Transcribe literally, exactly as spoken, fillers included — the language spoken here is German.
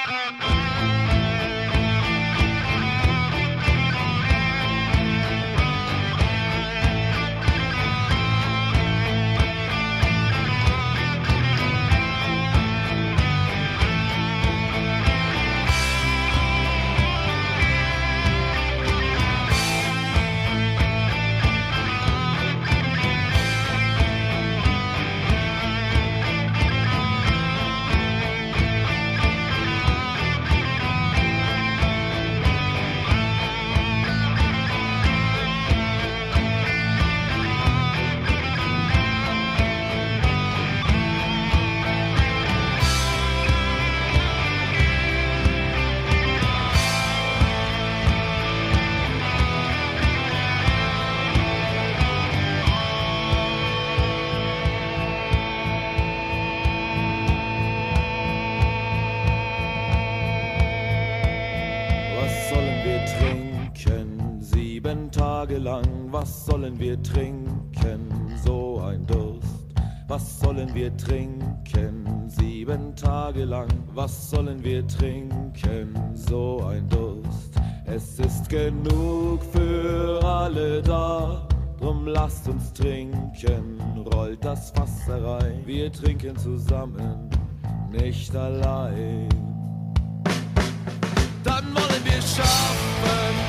Lang, was sollen wir trinken? So ein Durst. Was sollen wir trinken? Sieben Tage lang. Was sollen wir trinken? So ein Durst. Es ist genug für alle da. Drum lasst uns trinken. Rollt das Fass herein. Wir trinken zusammen, nicht allein. Dann wollen wir schaffen